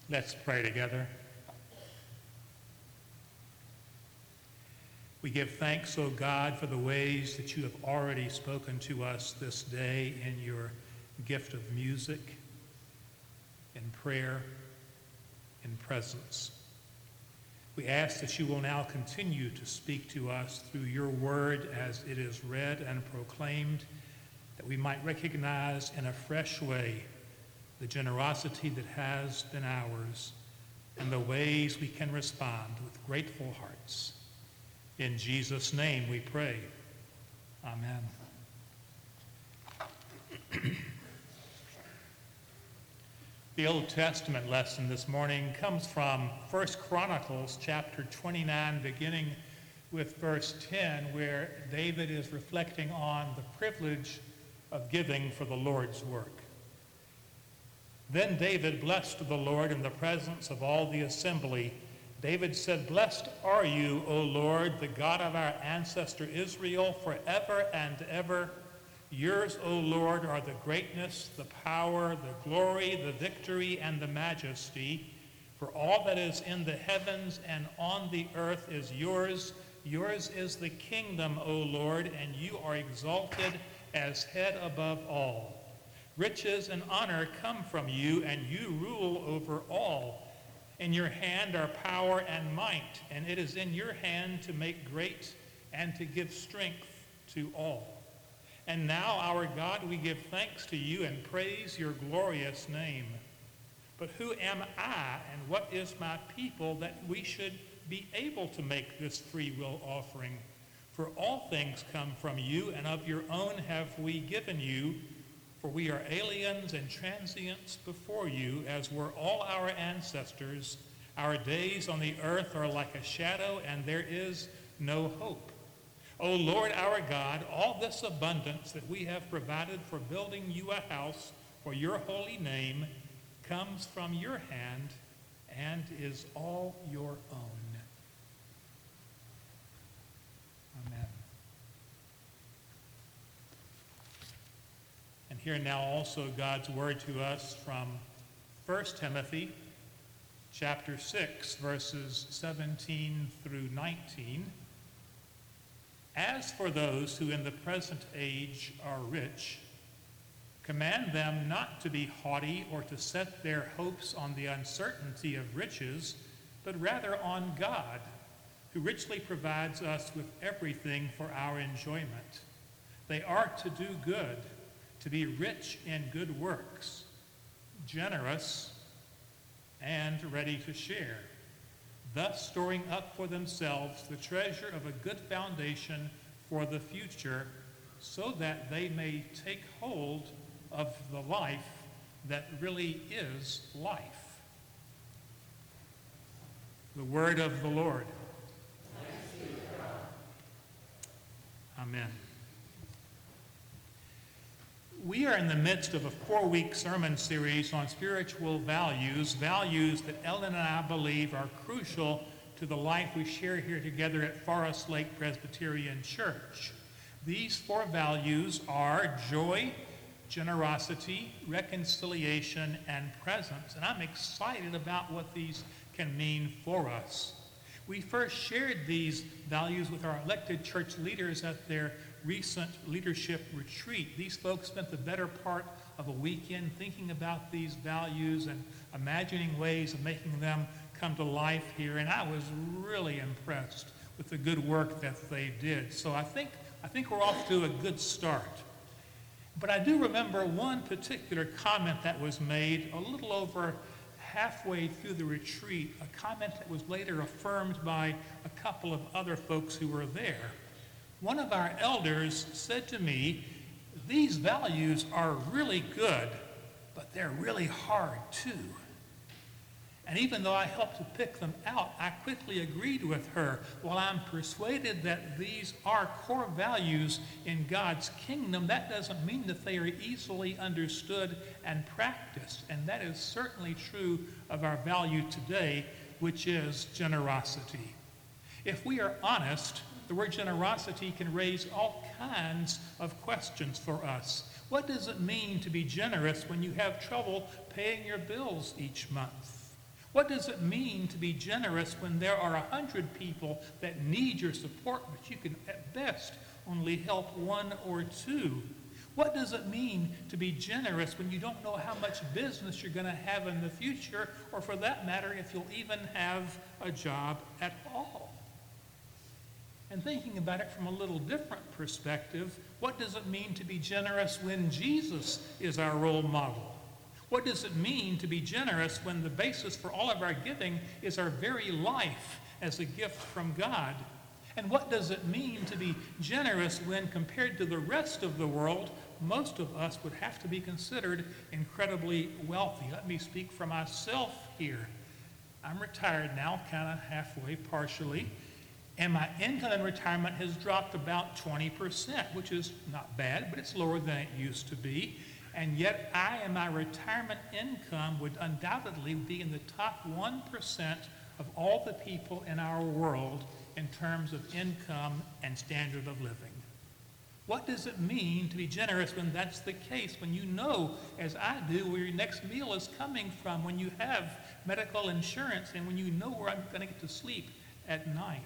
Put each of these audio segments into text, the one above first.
Let's pray together. We give thanks, O God, for the ways that you have already spoken to us this day in your gift of music, in prayer, in presence. We ask that you will now continue to speak to us through your word as it is read and proclaimed, that we might recognize in a fresh way the generosity that has been ours and the ways we can respond with grateful hearts. In Jesus' name we pray. Amen. The Old Testament lesson this morning comes from 1 Chronicles chapter 29, beginning with verse 10, where David is reflecting on the privilege of giving for the Lord's work. Then David blessed the Lord in the presence of all the assembly. David said, "Blessed are you, O Lord, the God of our ancestor Israel, forever and ever. Yours, O Lord, are the greatness, the power, the glory, the victory, and the majesty. For all that is in the heavens and on the earth is yours. Yours is the kingdom, O Lord, and you are exalted as head above all. Riches and honor come from you, and you rule over all. In your hand are power and might, and it is in your hand to make great and to give strength to all. And now, our God, we give thanks to you and praise your glorious name. But who am I, and what is my people, that we should be able to make this free will offering? For all things come from you, and of your own have we given you. For we are aliens and transients before you, as were all our ancestors. Our days on the earth are like a shadow, and there is no hope. O Lord our God, all this abundance that we have provided for building you a house for your holy name comes from your hand and is all your own." Amen. And hear now also God's word to us from 1 Timothy chapter 6, verses 17 through 19. "As for those who in the present age are rich, command them not to be haughty or to set their hopes on the uncertainty of riches, but rather on God, who richly provides us with everything for our enjoyment. They are to do good, to be rich in good works, generous, and ready to share, thus storing up for themselves the treasure of a good foundation for the future, so that they may take hold of the life that really is life." The word of the Lord. Thanks be to God. Amen. We are in the midst of a 4-week sermon series on spiritual values that Ellen and I believe are crucial to the life we share here together at Forest Lake Presbyterian Church. These 4 values are joy, generosity, reconciliation, and presence. And I'm excited about what these can mean for us. We first shared these values with our elected church leaders at their recent leadership retreat. These folks spent the better part of a weekend thinking about these values and imagining ways of making them come to life here, and I was really impressed with the good work that they did. So I think we're off to a good start. But I do remember one particular comment that was made a little over halfway through the retreat, a comment that was later affirmed by a couple of other folks who were there. One of our elders said to me, "These values are really good, but they're really hard too." And even though I helped to pick them out, I quickly agreed with her. While I'm persuaded that these are core values in God's kingdom, that doesn't mean that they are easily understood and practiced. And that is certainly true of our value today, which is generosity. If we are honest, the word generosity can raise all kinds of questions for us. What does it mean to be generous when you have trouble paying your bills each month? What does it mean to be generous when there are 100 people that need your support, but you can at best only help one or two? What does it mean to be generous when you don't know how much business you're going to have in the future, or for that matter, if you'll even have a job at all? And thinking about it from a little different perspective, what does it mean to be generous when Jesus is our role model? What does it mean to be generous when the basis for all of our giving is our very life as a gift from God? And what does it mean to be generous when, compared to the rest of the world, most of us would have to be considered incredibly wealthy? Let me speak for myself here. I'm retired now, kind of halfway, partially, and my income in retirement has dropped about 20%, which is not bad, but it's lower than it used to be. And yet I and my retirement income would undoubtedly be in the top 1% of all the people in our world in terms of income and standard of living. What does it mean to be generous when that's the case, when you know, as I do, where your next meal is coming from, when you have medical insurance, and when you know where I'm going to get to sleep at night?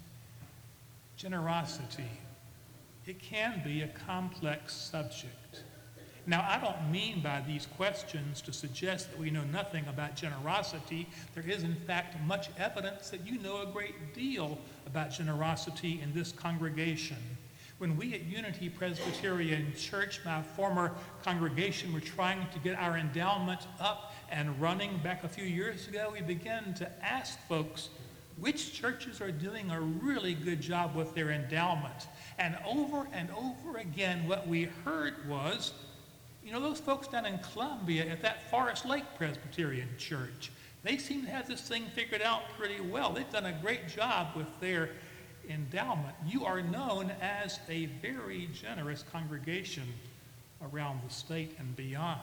Generosity. It can be a complex subject. Now, I don't mean by these questions to suggest that we know nothing about generosity. There is, in fact, much evidence that you know a great deal about generosity in this congregation. When we at Unity Presbyterian Church, my former congregation, were trying to get our endowment up and running back a few years ago, we began to ask folks which churches are doing a really good job with their endowment. And over again, what we heard was, you know, those folks down in Columbia at that Forest Lake Presbyterian Church, they seem to have this thing figured out pretty well. They've done a great job with their endowment. You are known as a very generous congregation around the state and beyond.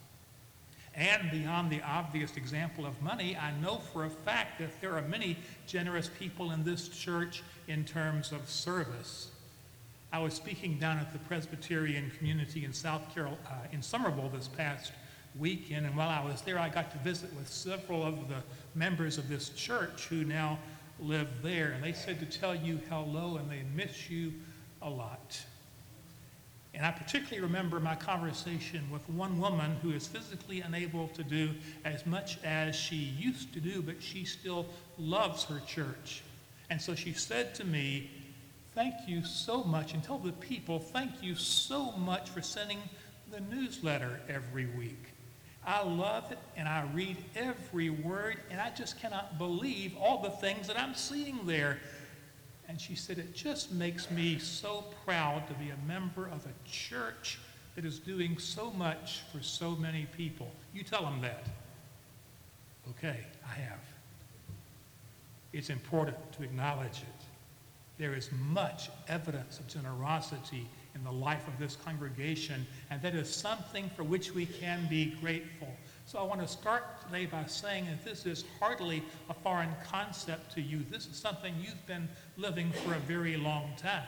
And beyond the obvious example of money, I know for a fact that there are many generous people in this church in terms of service. I was speaking down at the Presbyterian community in in Somerville this past weekend, and while I was there, I got to visit with several of the members of this church who now live there, and they said to tell you hello and they miss you a lot. And I particularly remember my conversation with one woman who is physically unable to do as much as she used to do, but she still loves her church. And so she said to me, "Thank you so much, and tell the people, thank you so much for sending the newsletter every week. I love it, and I read every word, and I just cannot believe all the things that I'm seeing there." And she said, "It just makes me so proud to be a member of a church that is doing so much for so many people." You tell them that. Okay, I have. It's important to acknowledge it. There is much evidence of generosity in the life of this congregation, and that is something for which we can be grateful. So I want to start today by saying that this is hardly a foreign concept to you. This is something you've been living for a very long time.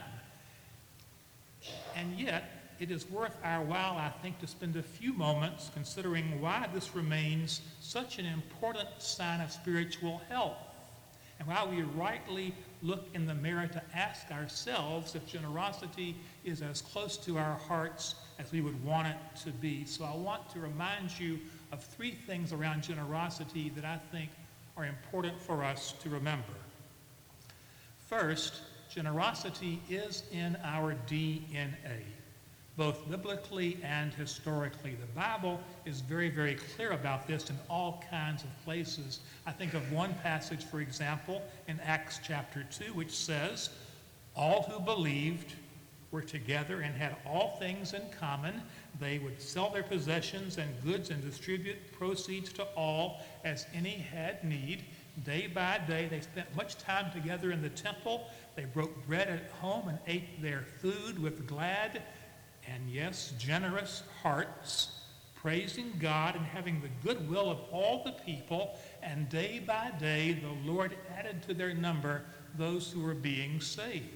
And yet, it is worth our while, I think, to spend a few moments considering why this remains such an important sign of spiritual health, and why we rightly look in the mirror to ask ourselves if generosity is as close to our hearts as we would want it to be. So I want to remind you of three things around generosity that I think are important for us to remember. First, generosity is in our DNA, both biblically and historically. The Bible is very, very clear about this in all kinds of places. I think of one passage, for example, in Acts chapter 2, which says, "All who believed were together and had all things in common. They would sell their possessions and goods and distribute proceeds to all as any had need. Day by day, they spent much time together in the temple. They broke bread at home and ate their food with glad and, yes, generous hearts, praising God and having the goodwill of all the people. And day by day, the Lord added to their number those who were being saved."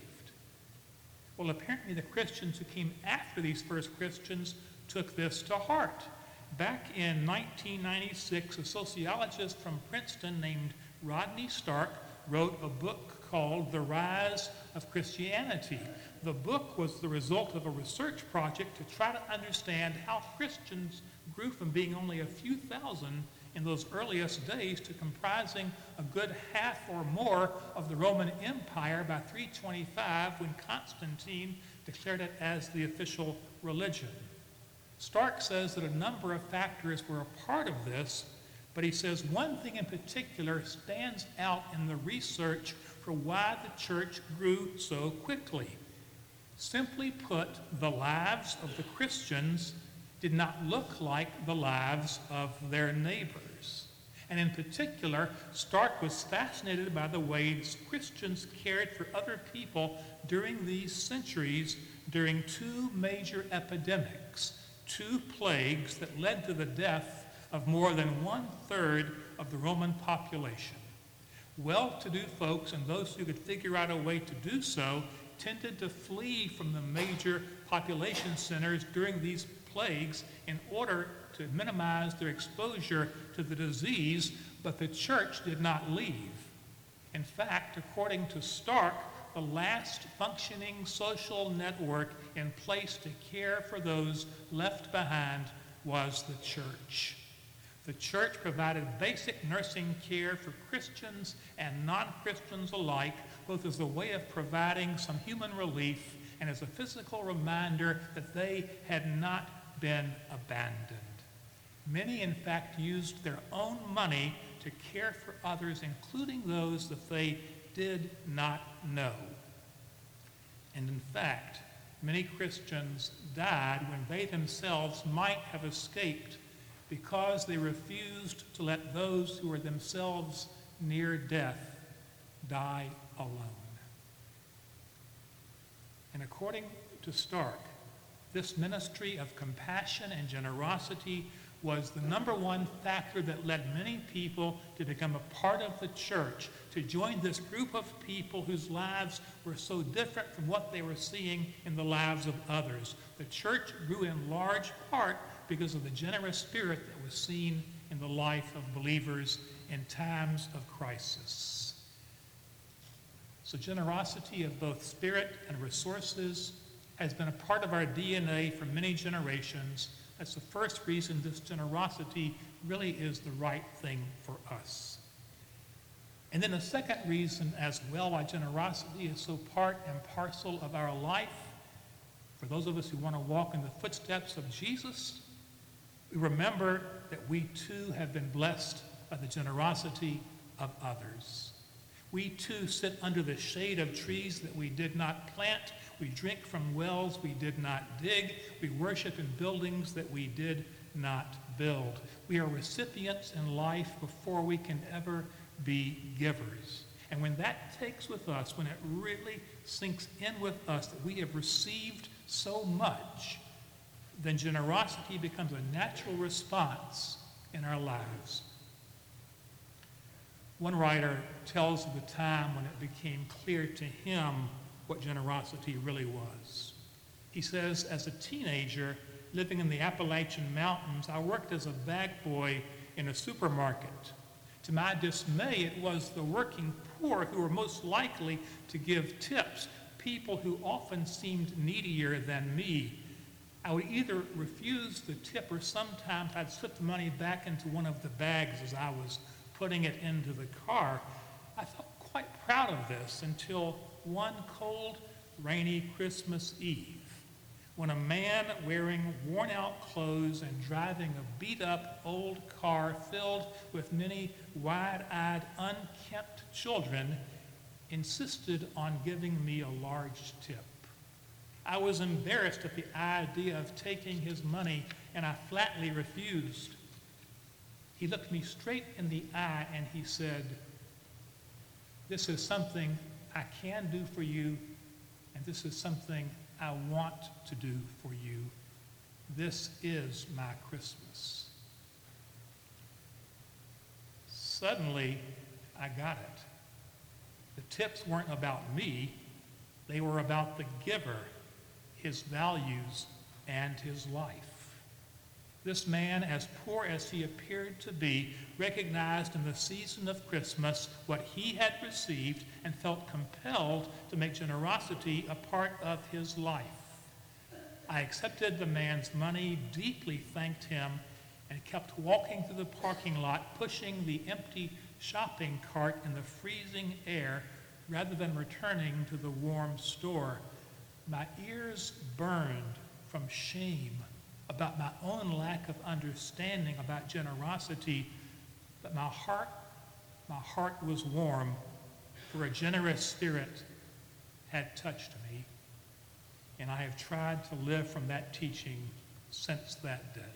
Well, apparently the Christians who came after these first Christians took this to heart. Back in 1996, a sociologist from Princeton named Rodney Stark wrote a book called The Rise of Christianity. The book was the result of a research project to try to understand how Christians grew from being only a few thousand in those earliest days to comprising a good half or more of the Roman Empire by 325 when Constantine declared it as the official religion. Stark says that a number of factors were a part of this, but he says one thing in particular stands out in the research for why the church grew so quickly. Simply put, the lives of the Christians did not look like the lives of their neighbors. And in particular, Stark was fascinated by the ways Christians cared for other people during these centuries during two major epidemics, two plagues that led to the death of more than 1/3 of the Roman population. Well-to-do folks and those who could figure out a way to do so tended to flee from the major population centers during these plagues in order to minimize their exposure to the disease, but the church did not leave. In fact, according to Stark, the last functioning social network in place to care for those left behind was the church. The church provided basic nursing care for Christians and non-Christians alike, both as a way of providing some human relief and as a physical reminder that they had not been abandoned. Many, in fact, used their own money to care for others, including those that they did not know. And in fact, many Christians died when they themselves might have escaped because they refused to let those who were themselves near death die alone. And according to Stark, this ministry of compassion and generosity was the number one factor that led many people to become a part of the church, to join this group of people whose lives were so different from what they were seeing in the lives of others. The church grew in large part because of the generous spirit that was seen in the life of believers in times of crisis. So generosity of both spirit and resources has been a part of our DNA for many generations. That's the first reason this generosity really is the right thing for us. And then the second reason as well why generosity is so part and parcel of our life, for those of us who want to walk in the footsteps of Jesus, we remember that we too have been blessed by the generosity of others. We too sit under the shade of trees that we did not plant. We drink from wells we did not dig. We worship in buildings that we did not build. We are recipients in life before we can ever be givers. And when that takes with us, when it really sinks in with us that we have received so much, then generosity becomes a natural response in our lives. One writer tells of the time when it became clear to him what generosity really was. He says, as a teenager living in the Appalachian Mountains, I worked as a bag boy in a supermarket. To my dismay, it was the working poor who were most likely to give tips, people who often seemed needier than me. I would either refuse the tip or sometimes I'd slip the money back into one of the bags as I was putting it into the car. I felt quite proud of this until one cold, rainy Christmas Eve, when a man wearing worn-out clothes and driving a beat-up old car filled with many wide-eyed, unkempt children insisted on giving me a large tip. I was embarrassed at the idea of taking his money, and I flatly refused. He looked me straight in the eye and he said, "This is something I can do for you, and this is something I want to do for you. This is my Christmas." Suddenly, I got it. The tips weren't about me. They were about the giver, his values, and his life. This man, as poor as he appeared to be, recognized in the season of Christmas what he had received and felt compelled to make generosity a part of his life. I accepted the man's money, deeply thanked him, and kept walking through the parking lot, pushing the empty shopping cart in the freezing air rather than returning to the warm store. My ears burned from shame about my own lack of understanding about generosity, but my heart was warm, for a generous spirit had touched me, and I have tried to live from that teaching since that day.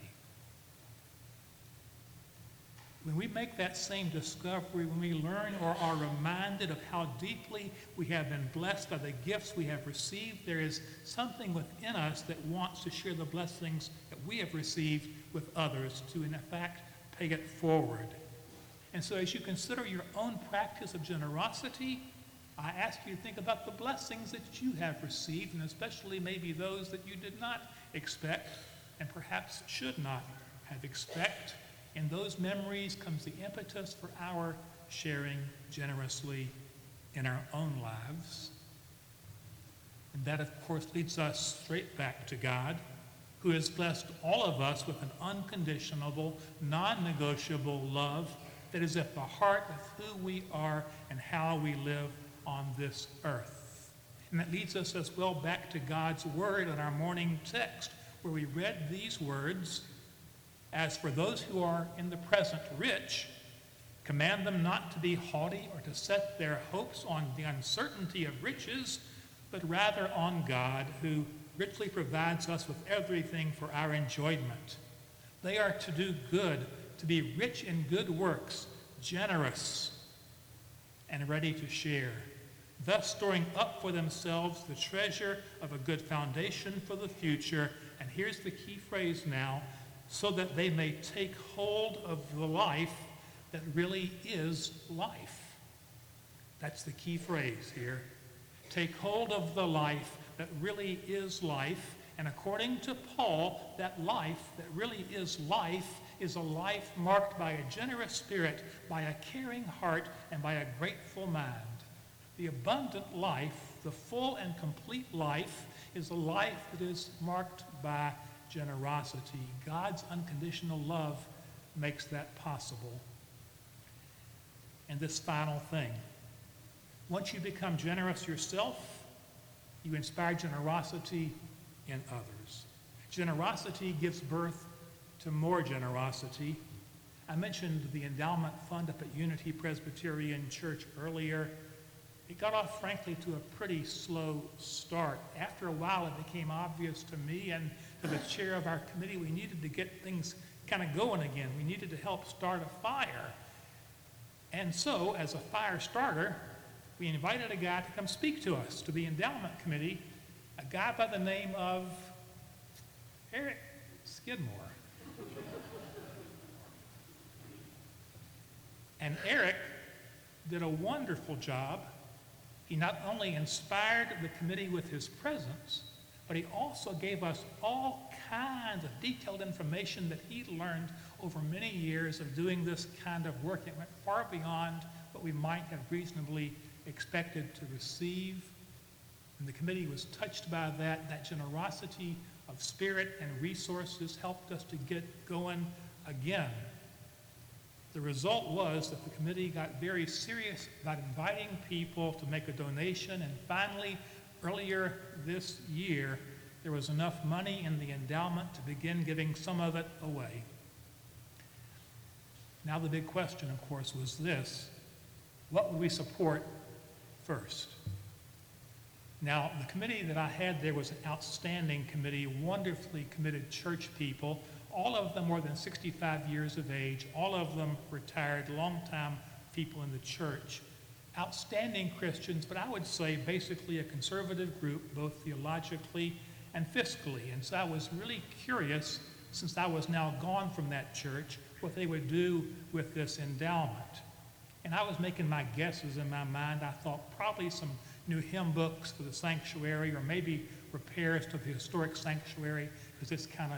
When we make that same discovery, when we learn or are reminded of how deeply we have been blessed by the gifts we have received, there is something within us that wants to share the blessings that we have received with others, to in fact pay it forward. And so as you consider your own practice of generosity, I ask you to think about the blessings that you have received, and especially maybe those that you did not expect and perhaps should not have expected. In those memories comes the impetus for our sharing generously in our own lives. And that, of course, leads us straight back to God, who has blessed all of us with an unconditional, non-negotiable love that is at the heart of who we are and how we live on this earth. And that leads us as well back to God's word in our morning text, where we read these words, "As for those who are in the present rich, command them not to be haughty or to set their hopes on the uncertainty of riches, but rather on God, who richly provides us with everything for our enjoyment. They are to do good, to be rich in good works, generous, and ready to share, thus storing up for themselves the treasure of a good foundation for the future." And here's the key phrase now: "so that they may take hold of the life that really is life." That's the key phrase here. Take hold of the life that really is life. And according to Paul, that life that really is a life marked by a generous spirit, by a caring heart, and by a grateful mind. The abundant life, the full and complete life, is a life that is marked by generosity. God's unconditional love makes that possible. And this final thing: once you become generous yourself, you inspire generosity in others. Generosity gives birth to more generosity. I mentioned the endowment fund up at Unity Presbyterian Church earlier. It got off, frankly, to a pretty slow start. After a while, it became obvious to me and to the chair of our committee we needed to get things kind of going again. We needed to help start a fire. And so, as a fire starter, we invited a guy to come speak to us, to the endowment committee, a guy by the name of Eric Skidmore. And Eric did a wonderful job. He not only inspired the committee with his presence, but he also gave us all kinds of detailed information that he learned over many years of doing this kind of work. It went far beyond what we might have reasonably expected to receive. And the committee was touched by that. That generosity of spirit and resources helped us to get going again. The result was that the committee got very serious about inviting people to make a donation, and finally, earlier this year, there was enough money in the endowment to begin giving some of it away. Now the big question, of course, was this: what would we support first? Now, the committee that I had there was an outstanding committee, wonderfully committed church people, all of them more than 65 years of age, all of them retired, long-time people in the church. Outstanding Christians, but I would say basically a conservative group, both theologically and fiscally. And so I was really curious, since I was now gone from that church, what they would do with this endowment. And I was making my guesses in my mind. I thought probably some new hymn books for the sanctuary, or maybe repairs to the historic sanctuary, because it's kind of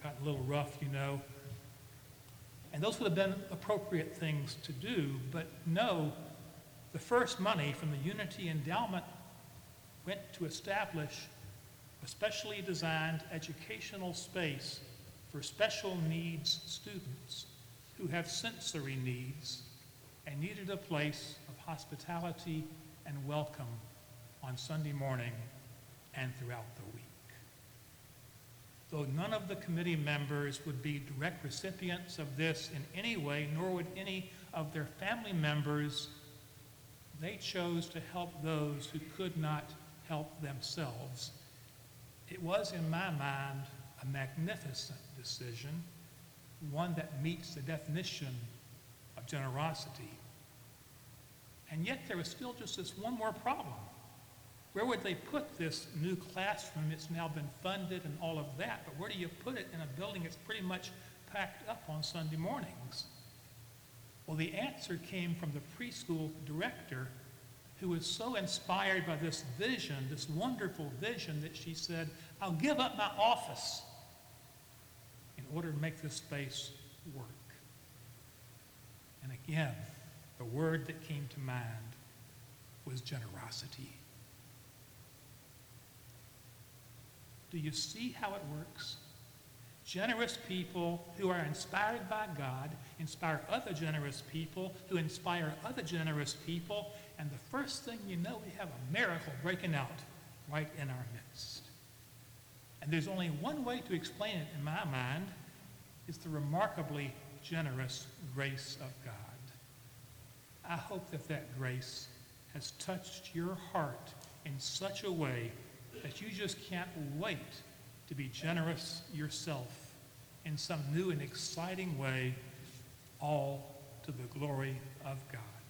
got a little rough, you know. And those would have been appropriate things to do, but no, the first money from the Unity Endowment went to establish a specially designed educational space for special needs students who have sensory needs and needed a place of hospitality and welcome on Sunday morning and throughout the week. Though none of the committee members would be direct recipients of this in any way, nor would any of their family members, they chose to help those who could not help themselves. It was, in my mind, a magnificent decision, one that meets the definition of generosity. And yet there was still just this one more problem. Where would they put this new classroom? It's now been funded and all of that, but where do you put it in a building that's pretty much packed up on Sunday mornings? Well, the answer came from the preschool director, who was so inspired by this vision, this wonderful vision, that she said, I'll give up my office in order to make this space work. And again, the word that came to mind was generosity. Do you see how it works? Generous people who are inspired by God inspire other generous people who inspire other generous people, and the first thing you know, we have a miracle breaking out right in our midst. And there's only one way to explain it in my mind. It's the remarkably generous grace of God. I hope that that grace has touched your heart in such a way that you just can't wait to be generous yourself in some new and exciting way, all to the glory of God.